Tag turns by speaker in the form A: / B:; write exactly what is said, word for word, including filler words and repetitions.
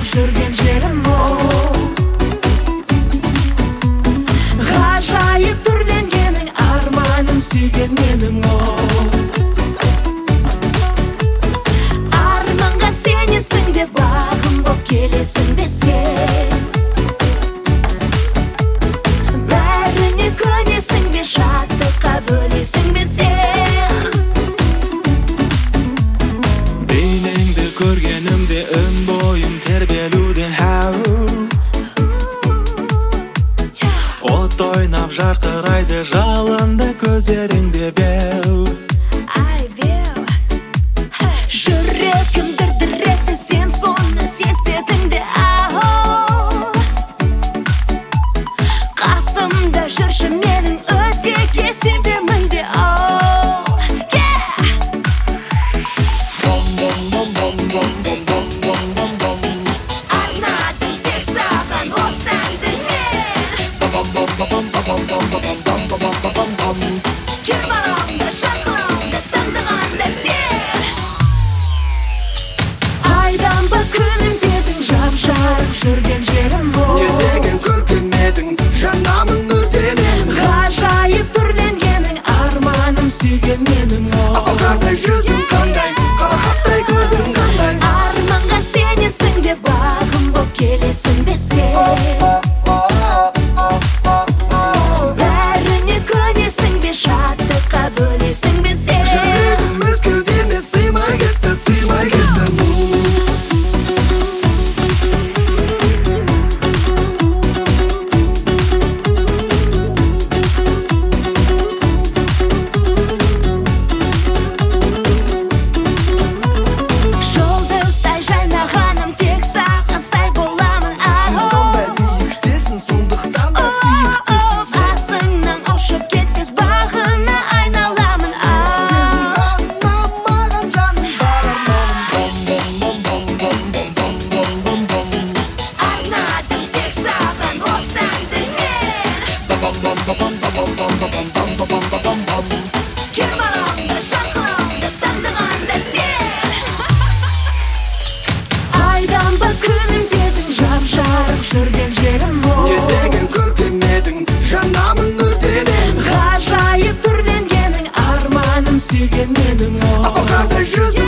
A: жүрген жерім ол. Ғажайып түрленгенің арманым, сүйген менің ол. Арманға сенесің де бағым боп келесің де сен. Бәріне көнесің бе, шаттыққа бөлесің бе сен.
B: Бейнеңді көргенімде өн бойым тербелуде хау. От ойнап жарқырайды жалынды көздеріңде беу.
A: Ай беу, жүрегім дір-дір сен соны сезбедің де ау. Қасымда жүрші менің, өзгеге сенбемін де ау. Арнадым тек саған осы әнді мен. Кер барамды, шақырамды, тыңдағанда сен. Айдан ба күнім бедің, жап-жарық жүрген жерім ол.
C: Не деген көрген едің, жанамын өртенем.
A: Ғажайып түрленгенің арманым, сүйген менің ол.
C: Аппақтай жүзің қандай, қарақаттай көзің қандай.
A: Арманға сенесің де бағым боп келесің де сен. Бәріне көнесің бе, шаттыққа бөлесің бе сен.
C: Жүрегім өз кеудеме сыймай кетті, сыймай кетті.
A: Жолды ұстай жайнағаным, тек саған сай боламын ау.
C: Сондай биіктесің, сондықтан да сүйіктісің сен.
A: Қасыңнан ұшып кетпес бағына айналамын ау.
C: Анамаған жаным бар
A: Арнадым тек саған осы әнді мен. Кер барамды, шақырамды, тыңдағанда сен. Айдан ба күнім бедің, жап-жарық жүрген жерім ол.
C: Не деген көрген едің, жанамын өртенем.
A: Ғажайып түрленгенің арманым, сүйген менің ол.
C: Аппақтай жүзің